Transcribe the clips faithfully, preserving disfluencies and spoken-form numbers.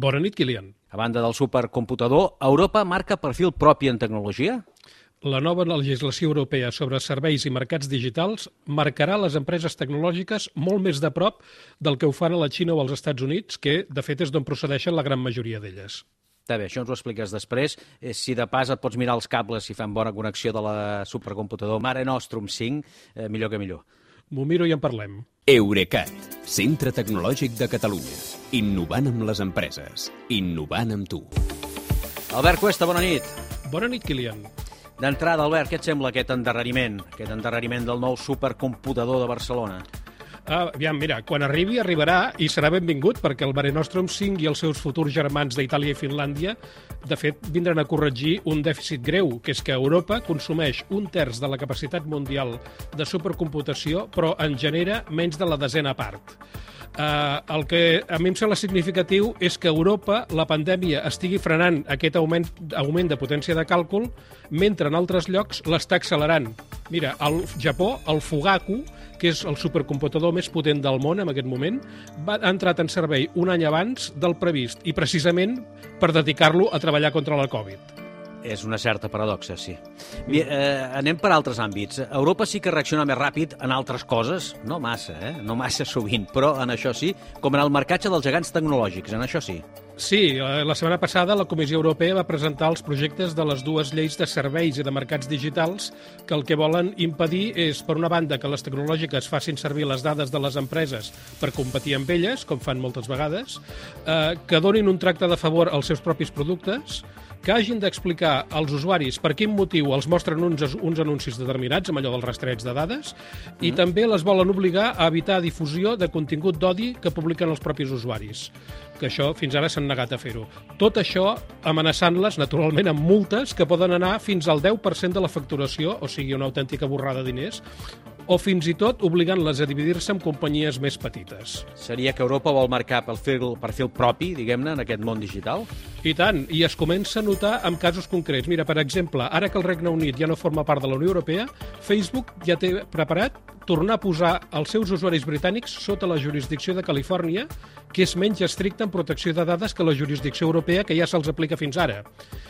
Bona nit, Kilian. A banda del supercomputador, Europa marca perfil propi en tecnologia? La nova legislació europea sobre serveis i mercats digitals marcarà les empreses tecnològiques molt més de prop del que ho fan a la Xina o als Estats Units, que, de fet, és d'on procedeixen la gran majoria d'elles. Està bé, això ens ho expliques després. Si de pas et pots mirar els cables si fan bona connexió de la supercomputador Mare Nostrum cinc, eh, millor que millor. M'ho miro i en parlem. Eurecat, centre tecnològic de Catalunya. Innovant amb les empreses. Innovant amb tu. Albert Cuesta, bona nit. Bona nit, Kilian. D'entrada, Albert, què et sembla aquest endarreriment? Aquest endarreriment del nou supercomputador de Barcelona? Ah, aviam, mira, quan arribi, arribarà i serà benvingut, perquè el Mare Nostrum cinc i els seus futurs germans d'Itàlia i Finlàndia, de fet, vindran a corregir un dèficit greu, que és que Europa consumeix un terç de la capacitat mundial de supercomputació, però en genera menys de la desena part. Uh, el que a mi em sembla significatiu és que a Europa la pandèmia estigui frenant aquest augment, augment de potència de càlcul, mentre en altres llocs l'està accelerant. Mira, al Japó, el Fugaku, que és el supercomputador més potent del món en aquest moment, va ha entrat en servei un any abans del previst, i precisament per dedicar-lo a treballar contra la Covid. És una certa paradoxa, sí. Bé, eh, anem per altres àmbits. Europa sí que reacciona més ràpid en altres coses, no massa, eh? no massa sovint, però en això sí, com en el marcatge dels gegants tecnològics, en això sí. Sí, la setmana passada la Comissió Europea va presentar els projectes de les dues lleis de serveis i de mercats digitals que el que volen impedir és, per una banda, que les tecnològiques facin servir les dades de les empreses per competir amb elles, com fan moltes vegades, eh, que donin un tracte de favor als seus propis productes, que hagin d'explicar als usuaris per quin motiu els mostren uns, uns anuncis determinats, amb allò del rastreig de dades, mm. i també les volen obligar a evitar difusió de contingut d'odi que publiquen els propis usuaris, que això fins ara s'han negat a fer-ho. Tot això amenaçant-les, naturalment, amb multes que poden anar fins al deu per cent de la facturació, o sigui, una autèntica borrada de diners, o fins i tot obligant-les a dividir-se en companyies més petites. Seria que Europa vol marcar perfil, perfil propi, diguem-ne, en aquest món digital? I tant, i es comença a notar en casos concrets. Mira, per exemple, ara que el Regne Unit ja no forma part de la Unió Europea, Facebook ja té preparat tornar a posar els seus usuaris britànics sota la jurisdicció de Califòrnia, que és menys estricta en protecció de dades que la jurisdicció europea, que ja se'ls aplica fins ara.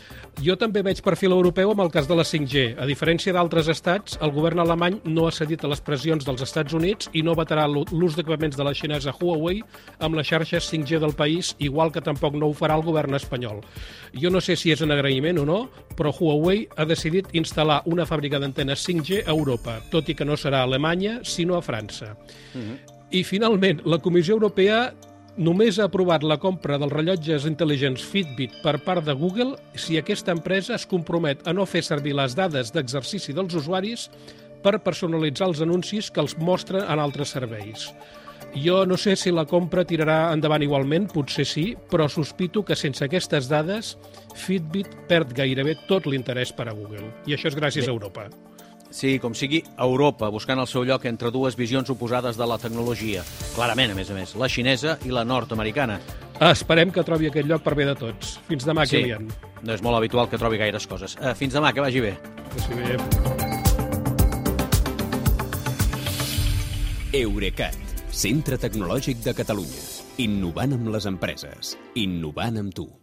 Jo també veig perfil europeu amb el cas de la cinc G. A diferència d'altres estats, el govern alemany no ha cedit a les pressions dels Estats Units i no vetarà l'ús d'equipaments de la xinesa Huawei amb les xarxes cinc G del país, igual que tampoc no ho farà el govern espanyol. Jo no sé si és un agraïment o no, però Huawei ha decidit instal·lar una fàbrica d'antenes cinc G a Europa, tot i que no serà a Alemanya, sinó a França. Uh-huh. I, finalment, la Comissió Europea només ha aprovat la compra dels rellotges intel·ligents Fitbit per part de Google si aquesta empresa es compromet a no fer servir les dades d'exercici dels usuaris per personalitzar els anuncis que els mostren en altres serveis. Jo no sé si la compra tirarà endavant igualment, potser sí, però sospito que sense aquestes dades Fitbit perd gairebé tot l'interès per a Google. I això és gràcies a Europa. Sí, com sigui, Europa, buscant el seu lloc entre dues visions oposades de la tecnologia. Clarament, a més a més, la xinesa i la nord-americana. Esperem que trobi aquest lloc per bé de tots. Fins demà, sí, Kilian. No és molt habitual que trobi gaires coses. Uh, fins demà, que vagi bé. Que vagi bé. Eurecat, centre tecnològic de Catalunya. Innovant amb les empreses. Innovant amb tu.